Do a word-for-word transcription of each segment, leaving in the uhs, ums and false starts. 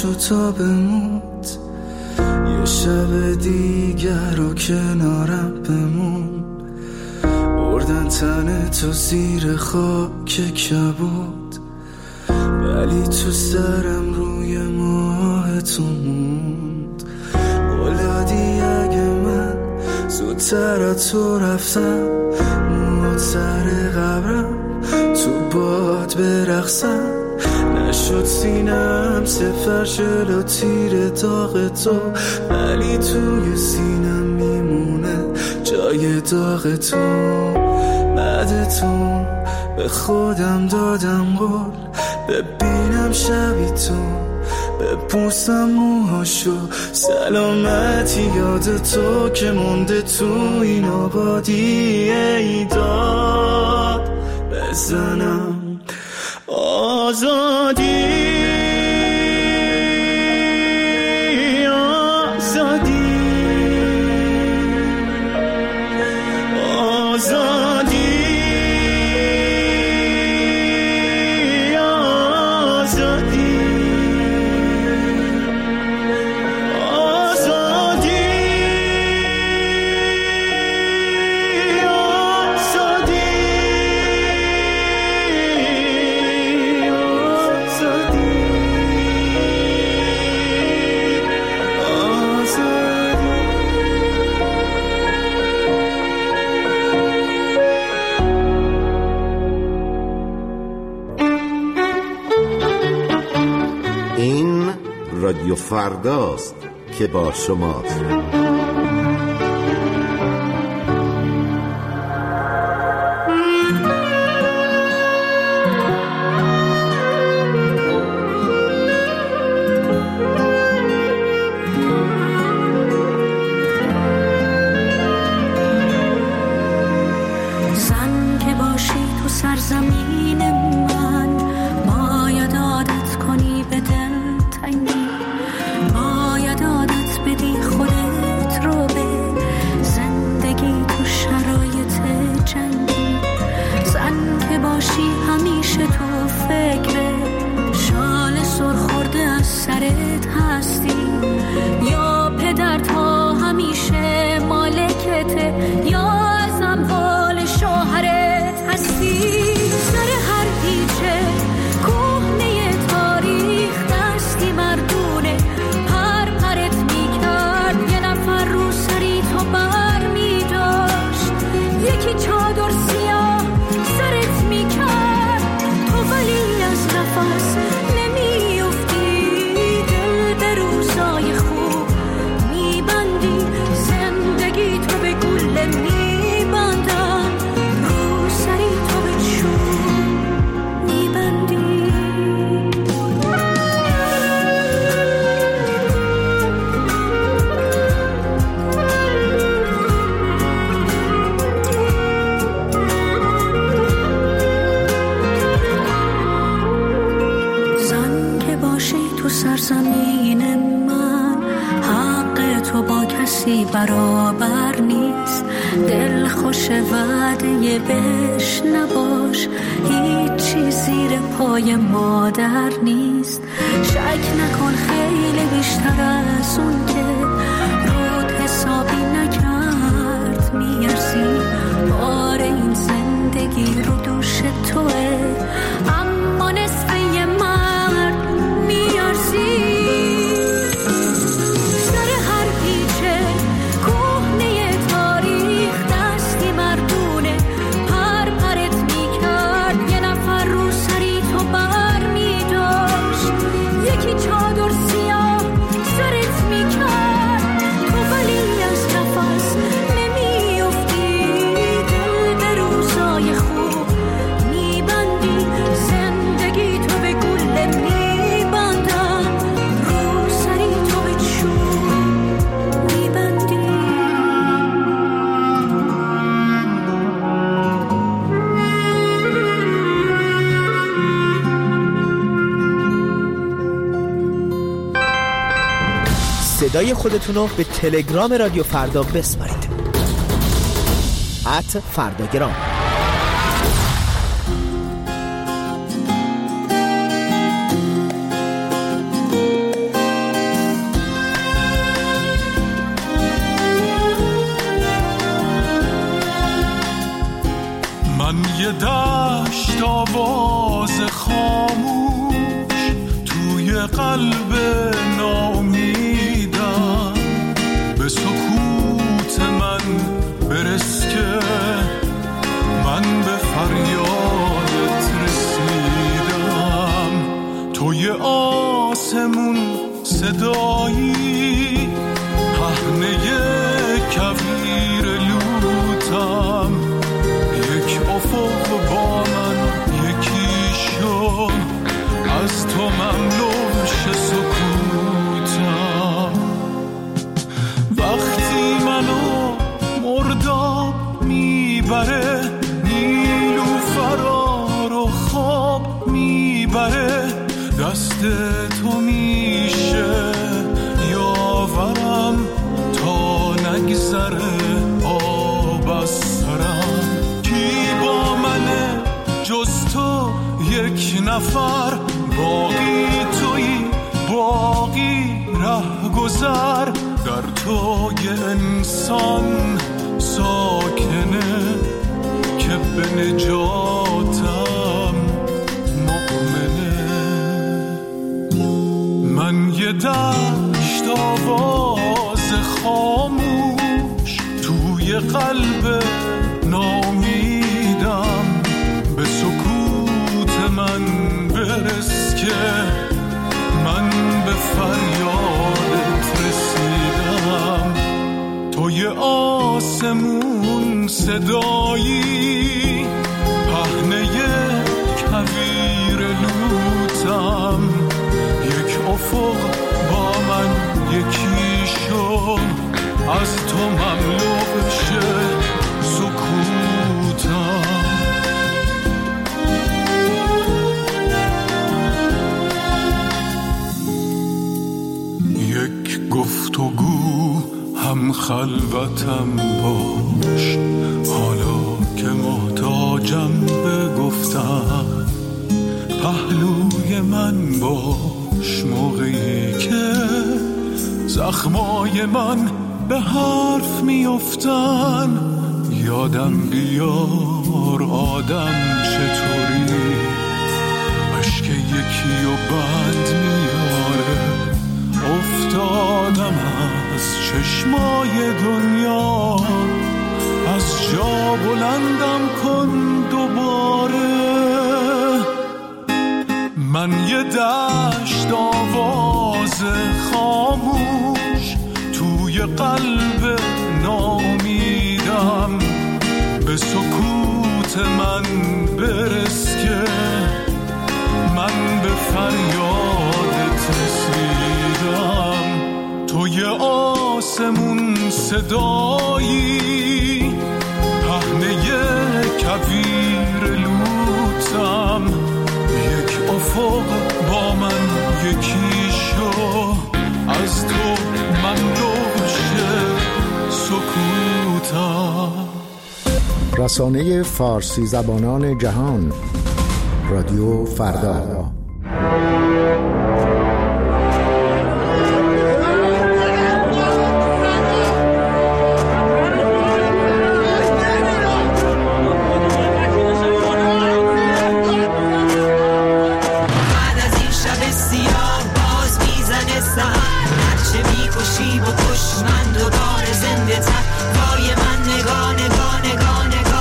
نشد تا بموند، یه شب دیگر رو کنارم بمون. بردن تن تو زیر خاک کبود، ولی تو سرم روی ماه تو موند. بلادی اگه من زودتر از تو رفتم، موت سر قبرم تو باد برقصم. نشد سینم سفر جلو تیر داغ تو، ولی توی سینم میمونه جای داغ تو. بعد تو به خودم دادم قول، ببینم شبی تو بپوسم موهاشو. سلامتی یاد تو که مونده تو این آبادی، ای داد بزنم آزادی. آزادی آزادی رادیو فرداست که با شماست. زن که باشی تو سرزمین من، باید عادت کنی به دل تنگی، باید عادت بدی خودت رو به زندگی تو شرایط جنگی. زن که باشی همیشه تو فکر شال سرخورده از سرت هستی، یا پدر تا همیشه مالکته، یا از اموال شوهرت هستی. سر هر پیچه کهنه تاریخ دستی مردونه پر پرت میکرد، یه نفر رو سری تو بر میداشت، یکی چادر سیاه سرت میکرد، تو ولی از نفس نمیافتی، دل به روزای خوب میبندی، زندگی تو به گل میبندن، رو سری تو به چوب میبندی. زن که باشی تو سرزمین من، حق تو با کسی برابر نیست، دل خوش وعده بهش نباش، هیچی زیر پای مادر نیست. شک نکن خیلی بیشتر از اون که رود حسابی نکرد میارزی، بار این زندگی رو دوش توه، اما نصف یه مرد میارزی. سر هر پیچه کهنه تاریخ دستی مردونه پر پرت میکرد، یه نفر رو سری تو بر میداشت، یکی چادر سیاه سرت میکرد، تو ولی از نفس نمیافتی، دل به روزای خوب میبندی، زندگی تو به گل میبندن، رو سری تو به چوب میبندی. صدای خودتون رو به تلگرام رادیو فردا بسپارید. ات فرداگرام. قلب ناامیدم، به سکوت من برس که من به فریادت رسیدم. توی آسمون صدایی، پهنه کویر لوتم، یک افق با من یکی شو، از تو مملو شه سکوتم. وقتی منو مرداب میبره، نیلوفرا رو خواب میبره، دست تو میشه یاورم تا نگذره آب از سرم. کی با منه جز تو یک نفر، باقی تویی باقی ره گذر، در تو یه انسان ساکنه که به نجاتم مؤمنه. من یه دشت آواز خاموش توی قلب ناامیدم، به سکوت من برس که من به فریادت رسیدم. توی آسمون صدایی، پهنه کویر لوتم، یک افق با من یکی شو، از تو مملو شه سکوتم. یک گفتگو هم خلوتم باش، حالا که محتاجم به گفتم، پهلوی من باش موقعی که زخمای من به حرف میافتن. یادم بیار آدم چطوری، اشک یکی و بند میاره. افتادم از چشمای دنیا، از جا بلندم کن دوباره. من یه دشت آواز خاموش توی قلب ناامیدم، به سکوت من برس که من به فریادت رسیدم. توی آسمون صدایی، پهنه کویر لوتم، یک افق با من یکی شو، از تو مملو شه سکوتم. رسانه فارسی زبانان جهان، رادیو فردا.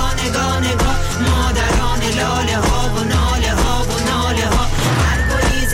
مادران لاله ها و ناله ها و ناله ها، هر گلی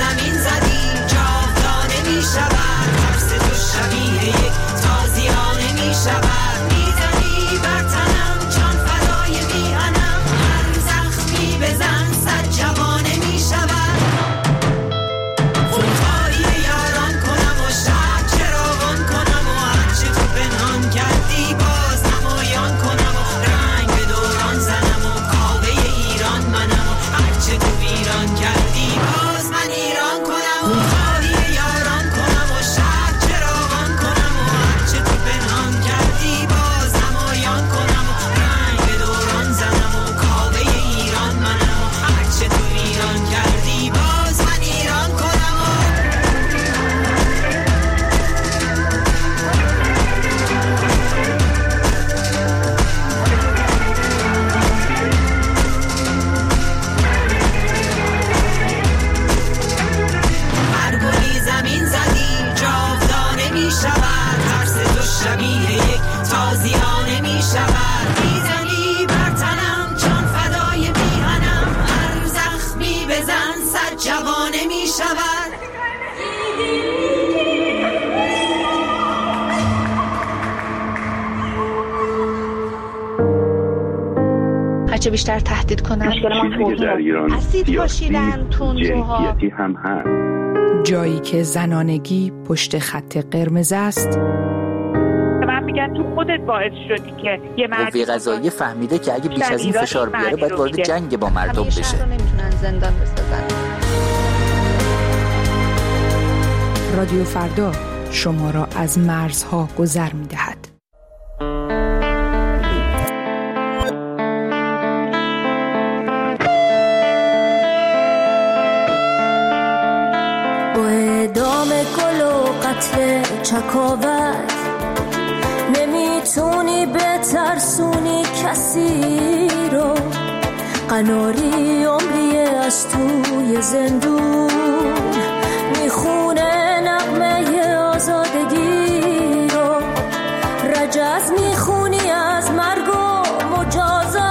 هرچه بیشتر تهدید کنن. مشکل ما توهین، اسید پاشیدن، تندروها، جنسیتی هم هست. جایی که زنانگی پشت خط قرمز است. من میگن تو خودت باعث شدی که یه مردی قوه قضاییه فهمیده که اگه بیش از این فشار بیاره باید وارد جنگ با مردم بشه. شهر رو نمیتونن زندان بسازن. رادیو فردا شما را از مرزها گذر می‌دهد. با اعدام گل و قتل چکاوت نمیتونی بترسونی کسی رو. قناری عمریه از توی زندون میخونه نغمه آزادگی رو. رجز میخونی از مرگ و مجازات،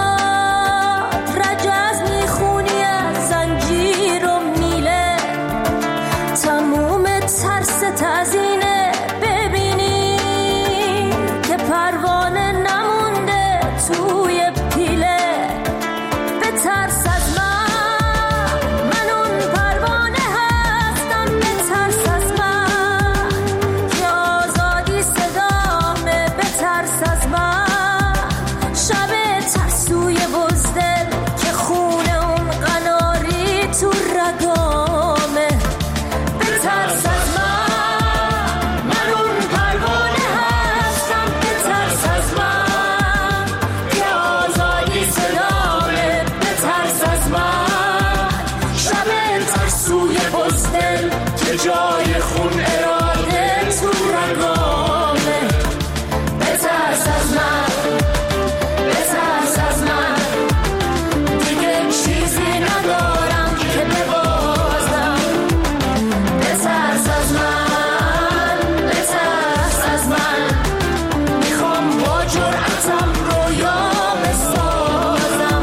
رجز میخونی از زنجیر و میله. تموم ترس تزینه ببینی که پروانه نمونده توی پیله. به ترس از من، من اون پروانه هستم. به ترس از من که آزادی صدامه. به ترس از من شب ترسوی بزدل که خونه اون قناری تو رگامه. به ترس از من، من اون پروانه هستم. به ترس از من که آزادی صدامه. به ترس از من شب ترسوی بزدل که جای خون اراده تو رگامه. به ترس از من، به ترس از من دیگه چیزی ندارم که ببازم. به ترس از من، به ترس از من میخوام با جرأتم رویا بسازم.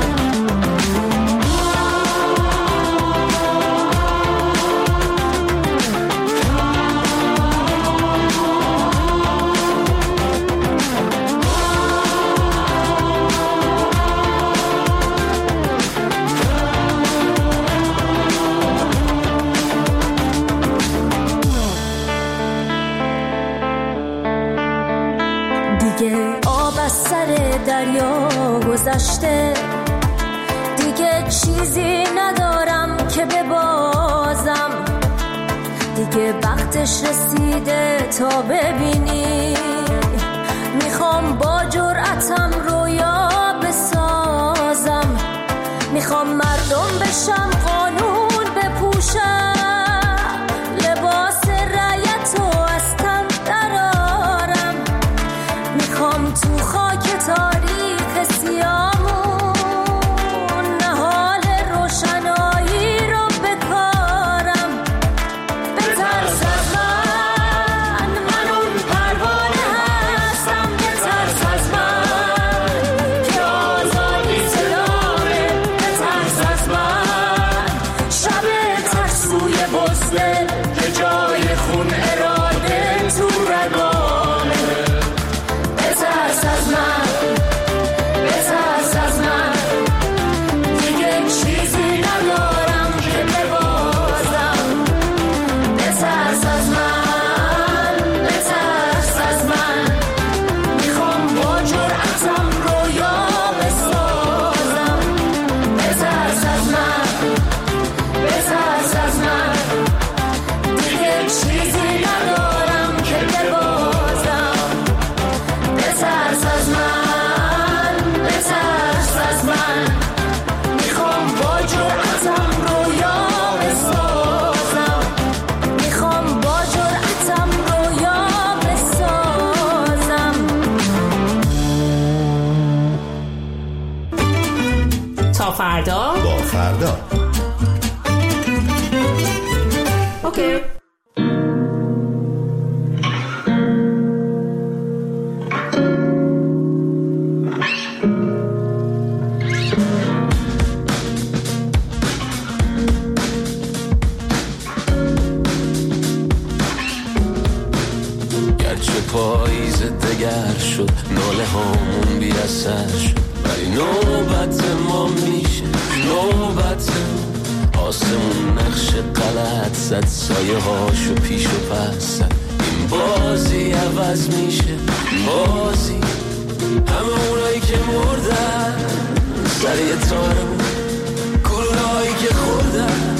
دیگه آب از سر دریا گذشته، دیگه چیزی ندارم که ببازم. دیگه وقتش رسیده تا ببینی میخوام با جرأتم رویا بسازم. میخوام مردم بشم، قانون بپوشم، لباس رعیت و از تن درارم. میخوام تو خاک تاریخ سیامون نهال روشنایی رو بکارم. به ترس از من، من اون پروانه هستم. به ترس از من که آزادی صدامه. به ترس از من شب ترسوی بزدل که جای خون اراده تو رگامه. به ترس از من، به ترس از من دیگه چیزی ندارم که ببازم. به ترس از من، به ترس از من میخوام با جرأتم رویا بسازم. به ترس از من، به ترس از من دیگه چیزی ندارم که ببازم. به ترس از من، به ترس از من میخوام با جرأتم رویا بسازم. میخوام با جرأتم رویا بسازم. تا فردا. با فردا. اوکی. گرچه پاییز دگر شد، ناله هامون بی اثر شد، ولی نوبت ما آسمون نقش غلط زد، سایه هاشو پیش و پس زد. این بازی عوض میشه بازی، همه اونایی که مردن سر یه تارمون، گلوله‌هایی که خوردن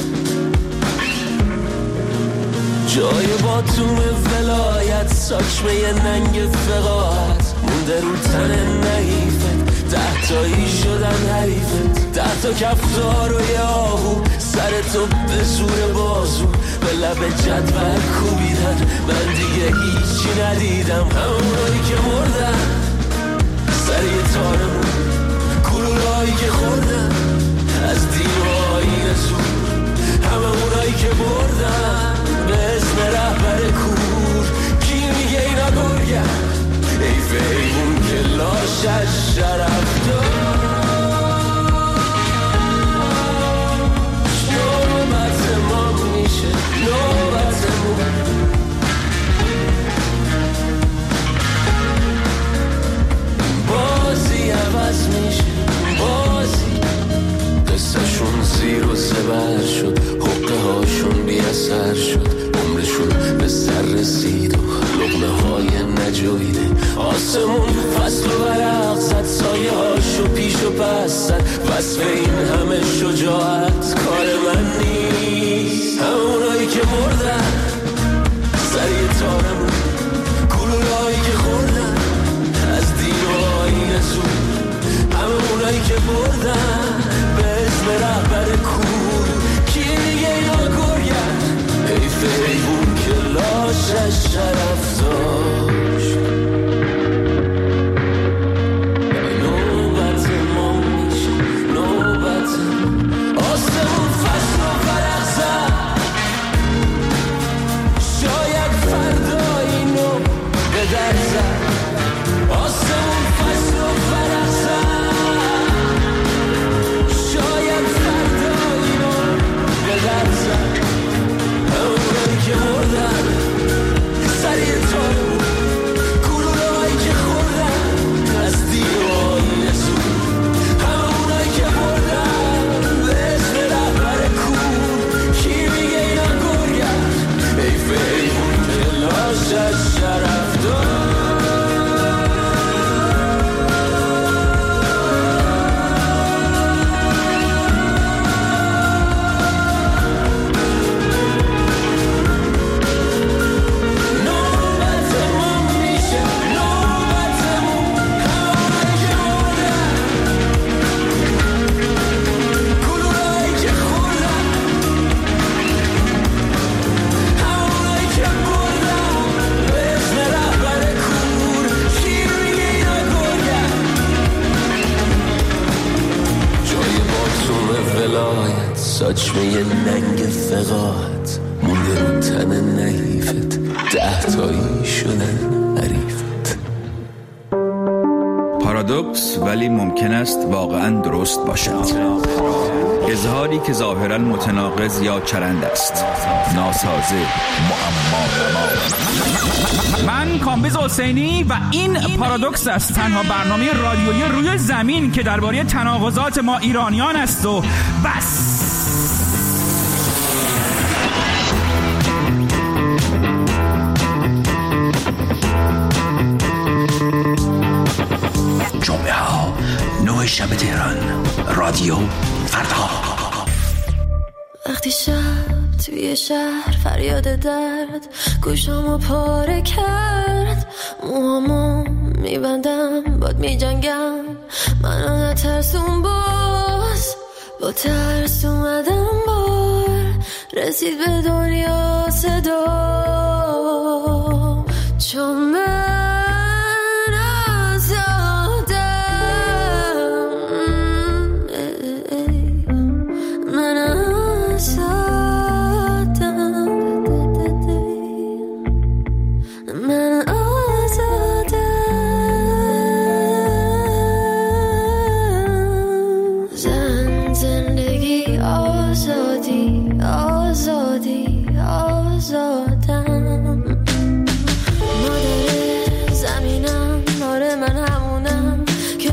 جای باتوم ولایت، ساچمه ننگ فقاعت مونده رو تن نحیفت. ده تایی شدن حریفت، ده تا کفتار و یاهو سر تو به زور بازو به لب جدول کوبیدن. من دیگه هیچی ندیدم، همونایی که مردن سر یه تارمون، گلوله‌هایی که خوردن از دیوهای زور، همه اونایی که بردن به اسم رهبر کور. کی میگه اینا گرگن؟ حیف حیوون که لاشش شرف داشت. نوبت ما میشه نوبتمون، بازی عوض میشه بازی. قصهشون زیر و زبر شد، حقه هاشون بی اثر شد، عمرشون به سر رسید و لقمه های نجویده. آسمون فصل و برق زد، سایه هاشو پیش و پس زد. وصف این همه شجاعت کار من نیست، همونایی که مردن سر یه تارمون، گلوله‌هایی که خوردن از دین و آیین زور، همه اونایی که بردن به اسم رهبر کور. کی میگه اینا گرگن؟ حیف حیوون که لاشش شرف داشت. نوبت ما میشه نوبت، آسمون فصل و فرق زد، شاید فردا اینو به در زد. آسمون فصل و فرق زد، شاید فردا اینو به در زد. همونایی که مردن سر یه تارمون، گلوله‌هایی که خوردن از دیوهای زور، همونایی که بردن به اسم رهبر کور. کی میگه اینا گرگن؟ حیف حیوون که لاشش شرف داشت. ساچمه ننگ فقاعت مونده رو تن نحیفت، ده تایی شدن حریفت. پارادوکس ولی ممکن است واقعا درست باشد. اظهاری که ظاهرا متناقض یا چرند است، ناسازه، معما. من کامبیز حسینی و این پارادوکس است، تنها برنامه رادیویی روی زمین که درباره تناقضات ما ایرانیان است و بس. جمعه ها نه شب تهران، رادیو فردا. وقتی شب توی شهر فریاد درد گوشامو پاره کرد، موهامو میبندم باد میجنگم، منو نترسون باز، با ترس اومدم بار، رسید به دنیا صدا، چون من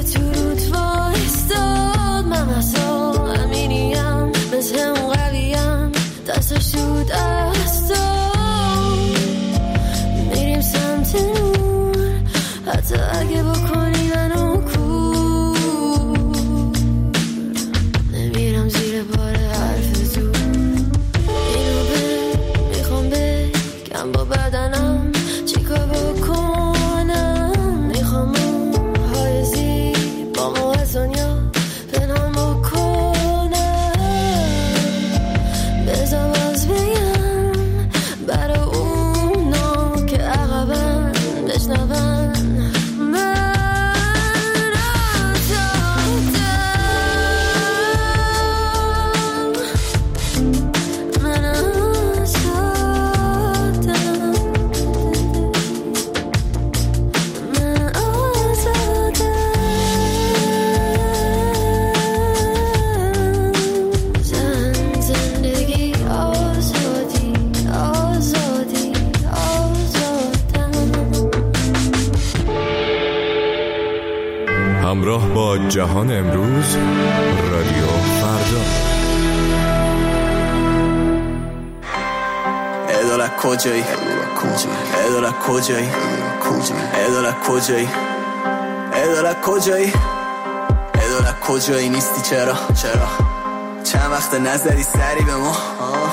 مثل اون قویم جهان امروز رادیو فردا. ادالت کجایی؟ ادالت کجایی؟ ادالت کجایی؟ ادالت کجایی؟ ادالت کجایی نیستی چرا؟ چرا؟ چند وقت نزدی سری به ما؟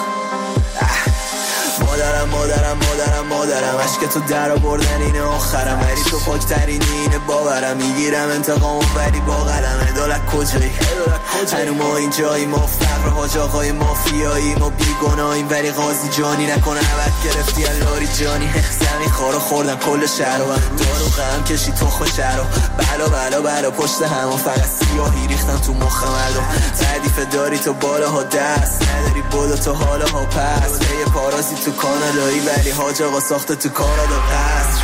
مادرم مادرم مادرم مادرم عشق تو در آوردن اینه آخرم، ولی تو پاکترینی اینه باورم، میگیرم انتقامو ولی با قلم. ادالت کجایی؟ هنو ما اینجایی، ما فقر حاج آقای مافیایی، ما بیگناهیم ولی قاضی جانی نکنه عوض گرفتی اللاری جانی. زمین خارو خوردن کل شهر و دارو غم کشی تخم شهر و بلا بلا بلا پشت همون فقط سیاهی ریختن تو مخ مردم. تعریف داری تو بالاها دست نداری بودو تو حالاها پس یه پارازی تو کانادایی ولی حاج آقا ساخته تو کانادا قصر.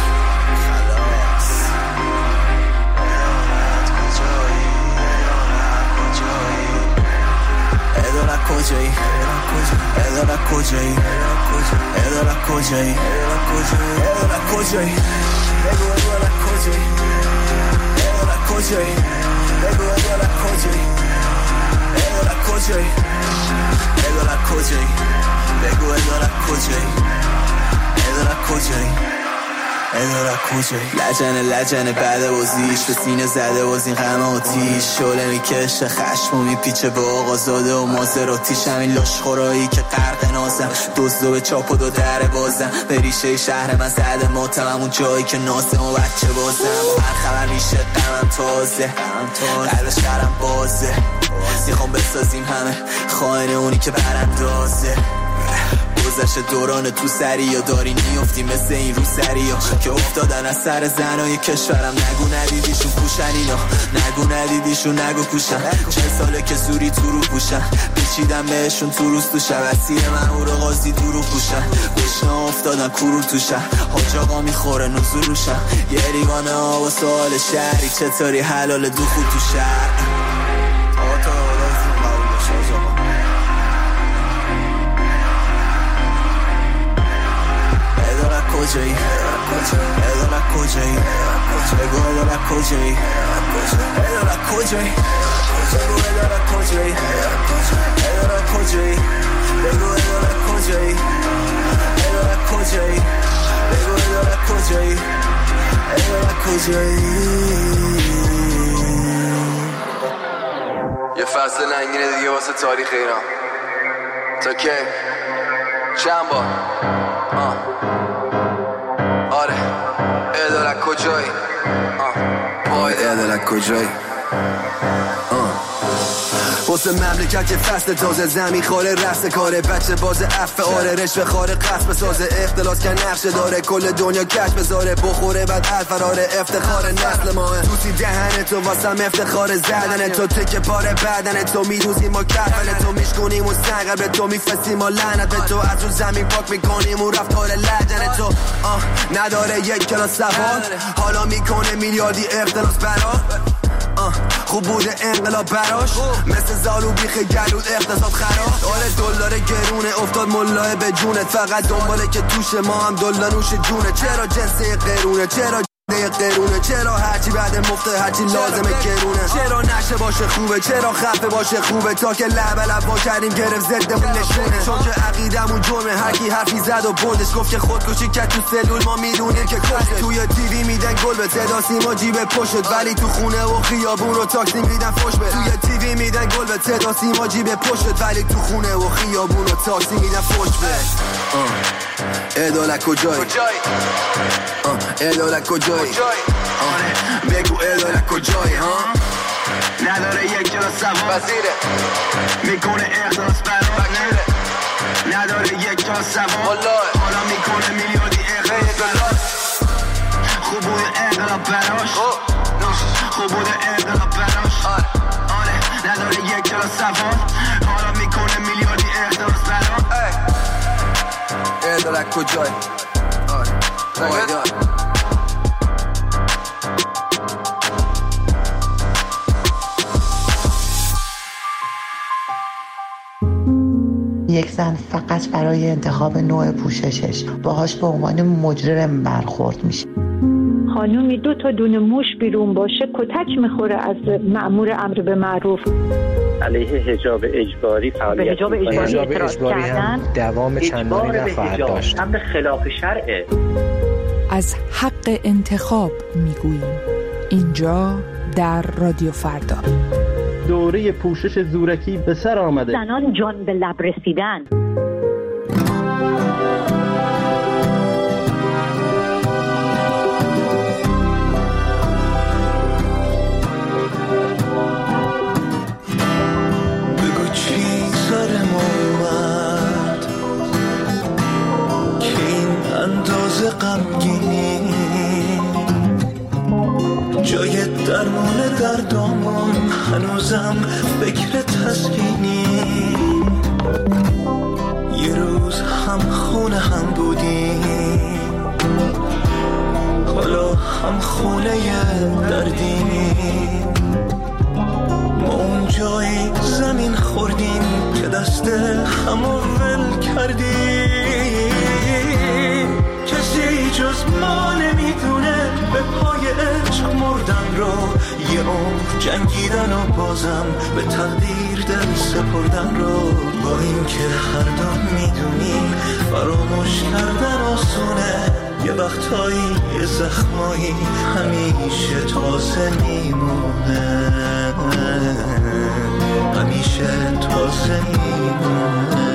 ادالت کجایی؟ ادالت کجایی؟ ادالت کجایی؟ ادالت کجایی؟ بگو ادالت کجایی؟ ادالت کجایی؟ بگو ادالت کجایی؟ ادالت کجایی؟ ادالت کجایی؟ بگو ادالت کجایی؟ ادالت کجایی؟ ادالت کجایی؟ لجنه لجنه بعد بازیش به سینه زده باز این غم آتیش، شعله میکشه خشم و میپیچه به آقا زاده و مازراتیش، همین لاشخورایی که غرق نازم دزدو به چاپ و دو در بازم، به ریشه شهر من زده ماتم همون جایی که نازم و بچه بازم، هر خبر میشه غمم تازه قلب شهرم بازه، میخوام بسازیم همه خائن اونی که براندازه. گذشت دوران تو سری یا داری نیفتی مثل این رو سری ها که افتادن از سر زنای کشورم، نگو ندیدیشون پوشن اینا، نگو ندیدیشون نگو پوشن، چه ساله که زوری تو رو پوشن، پیچیدن بهشون تو روز تو شب، اسیر من او رو قاضی تو رو پوشن، گشنا افتادن کرور تو شهر، حاج آقا میخوره نزول روشن، یه ریوانه ها و سوال شهری چطوری حلال دخول تو شهر. کجایی؟ ادالت کجایی؟ بگو ادالت کجایی؟ ادالت کجایی؟ بگو ادالت کجایی؟ ادالت کجایی؟ بگو ادالت کجایی؟ ادالت کجایی؟ بگو ادالت کجایی؟ ادالت کجایی؟ یه فصل ننگینه دیگه واسه تاریخ ایران. تا کی؟ چند بار؟ آه آره ادالت کجایی؟ وای ادالت کجایی؟ واسه مملکت که فصل تازه زمین خاره رفت کاره، بچه باز عفه آره رشوه خاره قصد بسازه، اختلاس که نقشه داره کل دنیا کش بذاره، بخوره بعد الفراره افتخار نسل ماه، توسی دهن تو واسم افتخار زدن تو، تکه پاره بدن تو میدوزیم ما کفن تو، میشکنیم و سنگر به تو میفسیم و لعنت به تو، از اون زمین پاک میکنیم و رفتار لجن تو. آه نداره یک کلاس سوال حالا میکنه میلیاردی اختلاس برا، خوب بوده انقلاب براش مثل زالو بیخ گلود اقتصاد خراب، آره دلار گرونه افتاد ملاه به جونت، فقط دنباله که توش ما هم دلار نوش جونه، چرا جنسه قرونه چرا یه قرونه، چرا هرچی بعد مفته هرچی لازمه گرونه، چرا نشه باشه خوبه چرا خفه باشه خوبه، تا که لب لب با کردیم گرفت ضدمون نشونه، چون که عقیدمون جرمه هرکی حرفی زد و بندش گفت که خودکشی کرد تو سلول ما میدونیم که کشت، توی تیوی میدن گل به صدا سیما جیب پشت، ولی تو خونه و خیابون رو تاکسی میدن فوش به، توی تیوی میدن گل به صدا سیما جیب پشت، ولی تو خونه و خیابون رو تاکسی میدن فوش به. ادالت کجایی؟ ادالت کجایی؟ بگو ادالت کجایی؟ نداره یک جا سوار میکنه اخلاص برای، نداره یک جا سوار حالا میکنه میلیاردی اخلاص، خوب بوده انقلاب براش، خوب بوده انقلاب براش، آره نداره یک جا سوار حالا میکنه میلیاردی اخلاص براش. ادالت کجایی؟ آره یک زن فقط برای انتخاب نوع پوششش باهاش به عنوان مجرم برخورد میشه. خانومی دو تا دونه موش بیرون باشه کتک میخوره از مأمور امر به معروف. علیه حجاب اجباری فعالیت حجاب اجباری, حجاب اجباری هم دوام چندانی نخواهد داشت. امر خلاف شرعه. از حق انتخاب میگوییم اینجا در رادیو فردا. دوره پوشش زورکی به سر آمده. زنان جان به لب رسیدن. بگو چی سرم اومد که این اندازه غمگینی جای درمون دردامون هنوزم فکر تسکینی. یه روز هم خونه هم بودیم حالا هم خونه دردیم. ما اون جایی زمین خوردیم که دست همو ول کردیم. کسی جز ما نمیدونه به پای عشق مردن رو، یه عمر جنگیدن و بازم به تقدیر دل سپردن رو. با این که هر دو میدونیم فراموش کردن آسونه، یه وقتایی یه زخمایی همیشه تازه میمونه، همیشه تازه میمونه.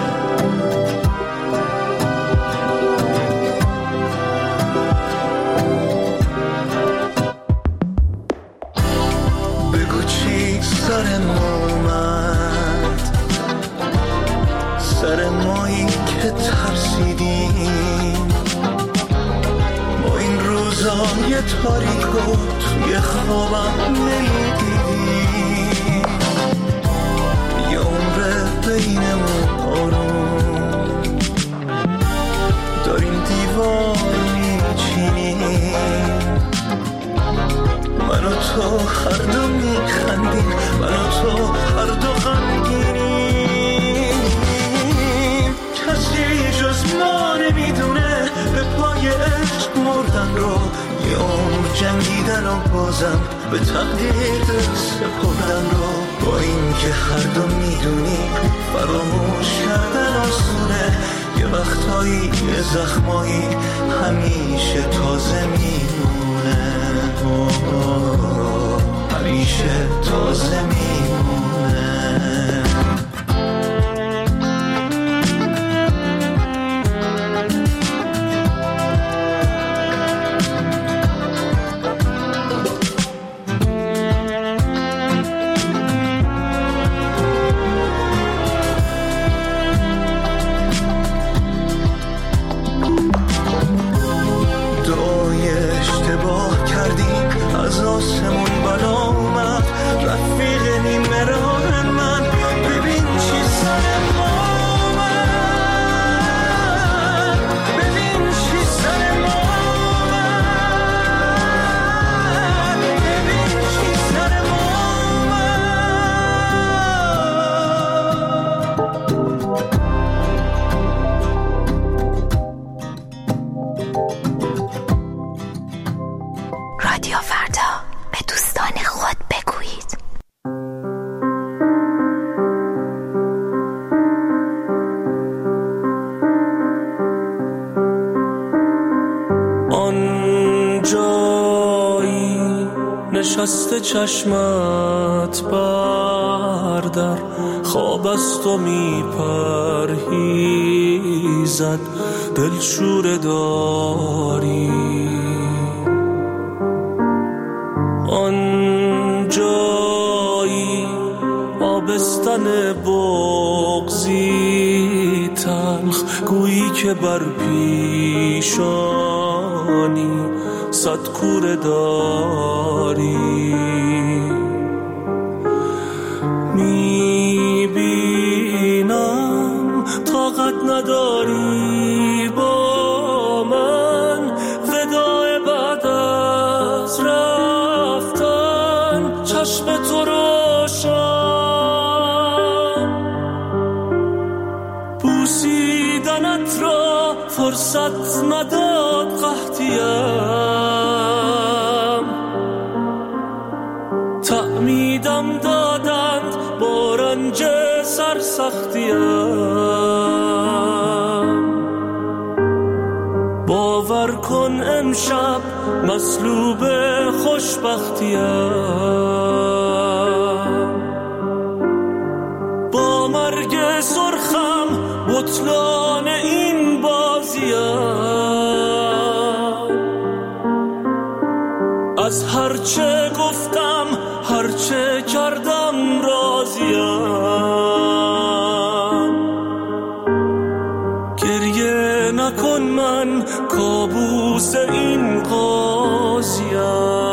سرم اومد، سر مایی که ترسیدیم ما این روزای تاریکو توی خوابم نمیدیدیم. یه عمر بینمون آروم داریم دیوار میچینیم. من و تو هر دو میخندیم، من و تو هر دو غمگینیم. کسی جز ما نمیدونه به پای عشق مردن رو، یه عمر جنگیدن و بازم به تقدیر دل سپردن رو. با این که هر دو میدونیم فراموش کردن آسونه، یه وقتایی یه زخمایی همیشه تازه میمونه، همیشه تازه میمونه. دعای اشتباه کردیم از آسمون بلا اومد، رفیق نیمه راه من ببین چی سر ما اومد، ببین چی سر ما اومد، ببین چی سر ما رادیو فردا، به دوستان خود بگویید. آن جایی نشسته چشمت بردر، خواب از تو میپرهیزد دلشوره داری. آن جایی آبستن بغضی تلخ، گویی که بر پیشانی صد کوره داری. میبینم طاقت نداری با من، وداع بعد از رفتن چشم تو روشن. بوسیدنت را فرصت نداد قحطیت، رنج سرسختیم، باور کن امشب مصلوب خوشبختیم. با مرگ سرخم بطلان این بازیم، از هرچه گفتم هرچه کردم راضیم. گریه نکن من کابوس این قاضیم.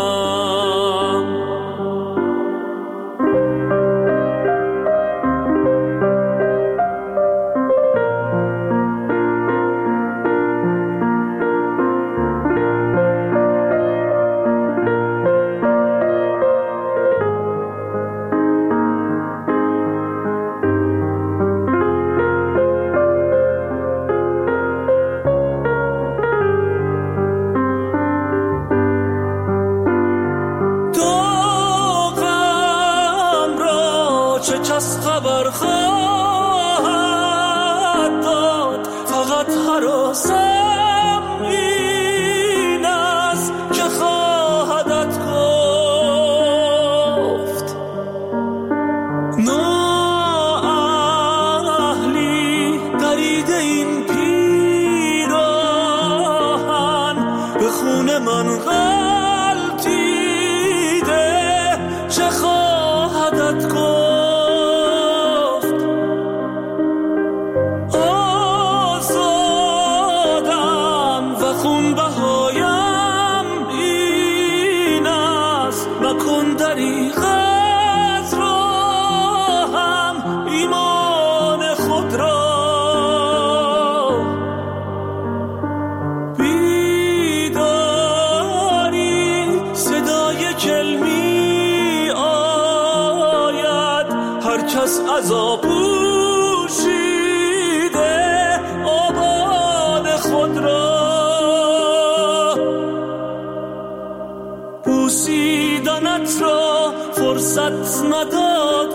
فرصت نداد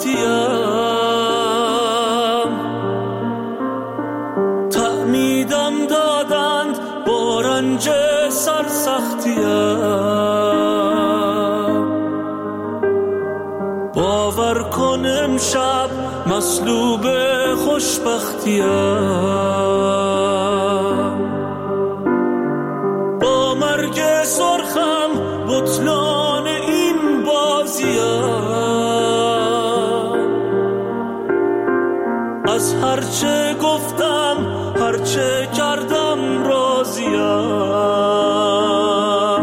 قحطیم، تعمیدم دادند با رنج سرسختیم. باور کن امشب مصلوب خوشبختیم، با مرگ سرخم بطلان این بازیم، از هرچه گفتم هرچه کردم راضیم.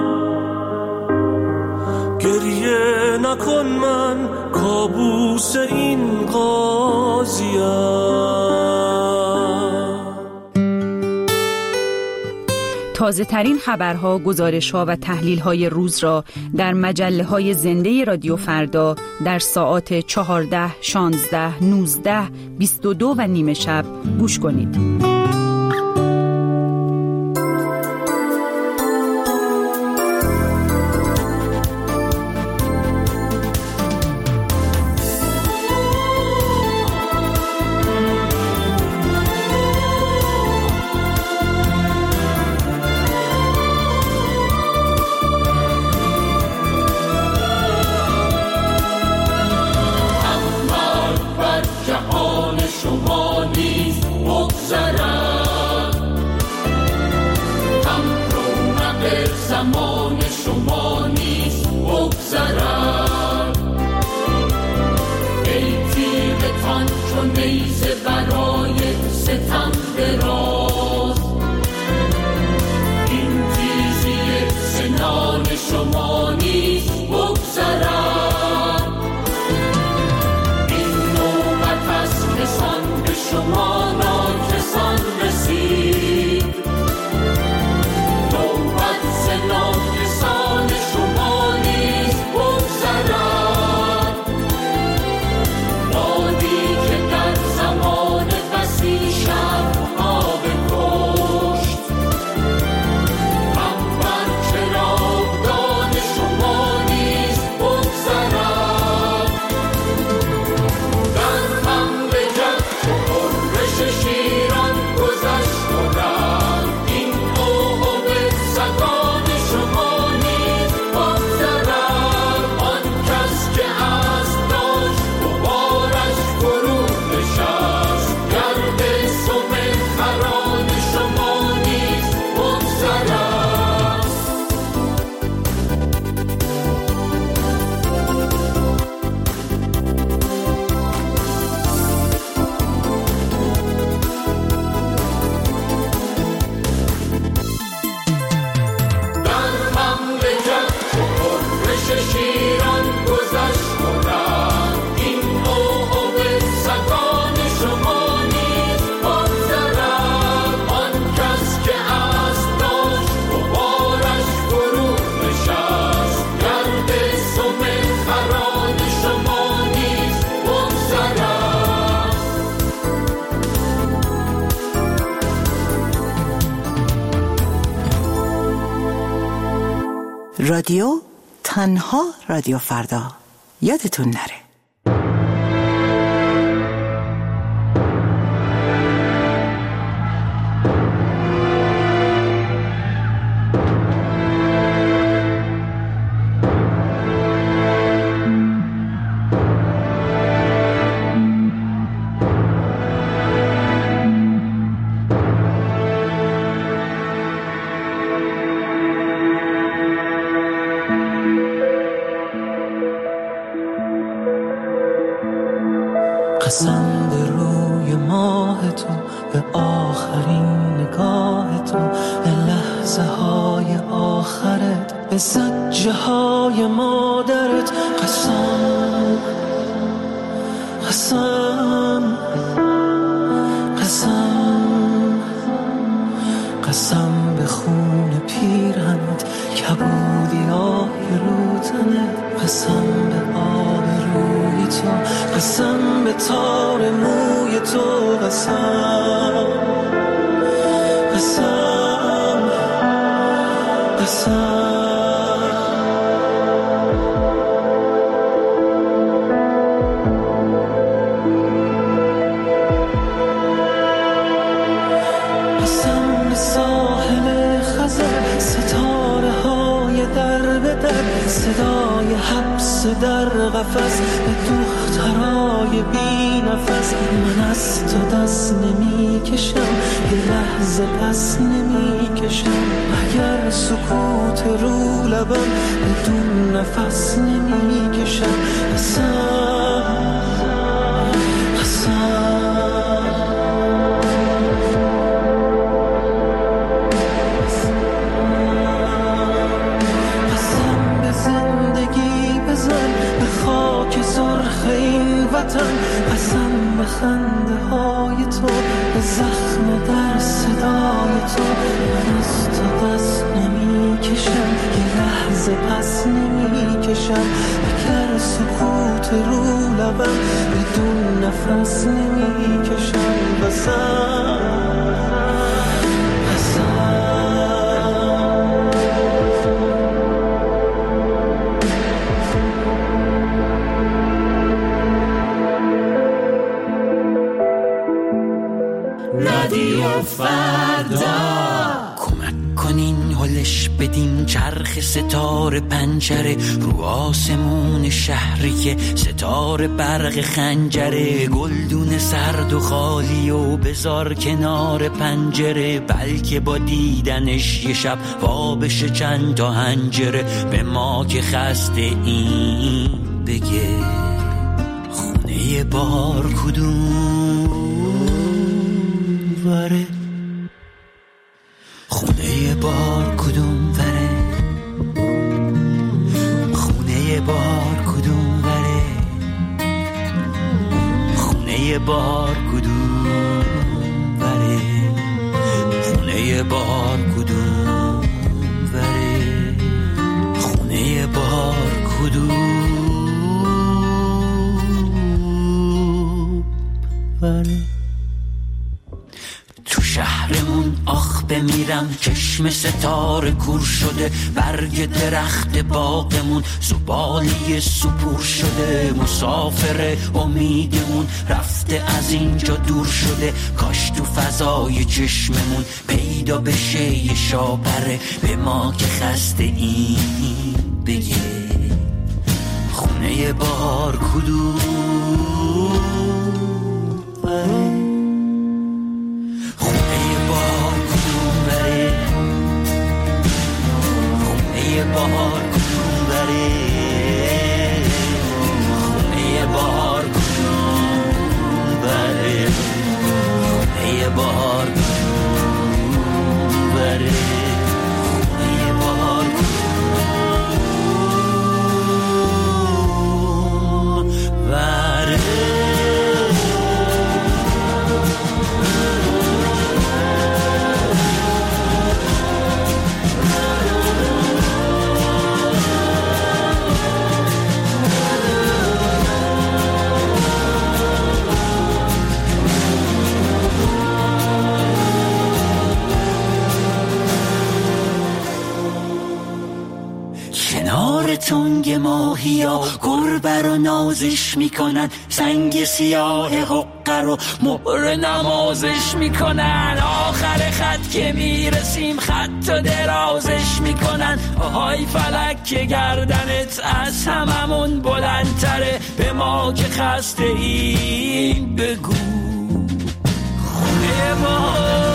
گریه نکن من کابوس این قاضیم. تازه ترین خبرها، گزارش‌ها و تحلیل‌های روز را در مجله‌های زنده رادیو فردا در ساعات چهارده، شانزده، نوزده، بیست و دو و نیمه شب گوش کنید. نوبت ز ناکسان شما نیست بگذرد. رادیو تنها رادیو فردا، یادتون نره. قسم به روی ماه تو، به آخرین نگاه تو، به لحظه های آخرت، به زجه های مادرت. قسم قسم قسم قسم به خون پیرهنت، کبودی آهی رو تنت. قسم به آب روی تو، قسم به تار موی تو. قسم قسم قسم قسم به ساحل خزر، ستاره های در به در، صدای حبس در قفس، به دخترای بی نفس. من از تو دست نمی کشم، یه لحظه پس نمی کشم. اگر سکوت رو لبم، بدون نفس نمی کشم. قسم قسم قسم به خنده های تو، به زخم در صدای تو. من از تو دست نمی کشم، یه لحظه پس نمی کشم. اگر سکوت رو لبم، بدون نفس نمی کشم. قسم رادیو فردا. کمک کنین هلش بدین چرخ ستاره پنجره، رو آسمون شهری که ستاره برق خنجره. گلدون سرد و خالی و بذار کنار پنجره، بلکه با دیدنش یه شب وابش چند تا هنجره. به ما که خسته این بگه خونه بار کدوم وره، خونه بار کدوم وره، خونه بار کدوم وره، خونه بار کدوم وره، خونه بار کدوم وره، خونه بار کدوم وره. تو شهرمون آخ بمیرم، چشم ستاره کور شده. برگ درخت باغمون زباله سپور شده. مسافر امیدمون رفته از اینجا دور شده. کاش تو فضای چشممون پیدا بشه یه شاپره، به ما که خسته این بگه خونه بار کدوم وره. بهار کدوم بره، خونه بهار کدوم بره، خونه بهار کدوم بره، خونه بهار کدوم بره. رنگ ماهی ها گربه رو نازش میکنن، سنگ سیاه حقه رو مهر نمازش میکنن. آخر خط که میرسیم خط و درازش میکنن. آهای فلک که گردنت از هممون بلندتره، به ما که خسته این بگو خونه ما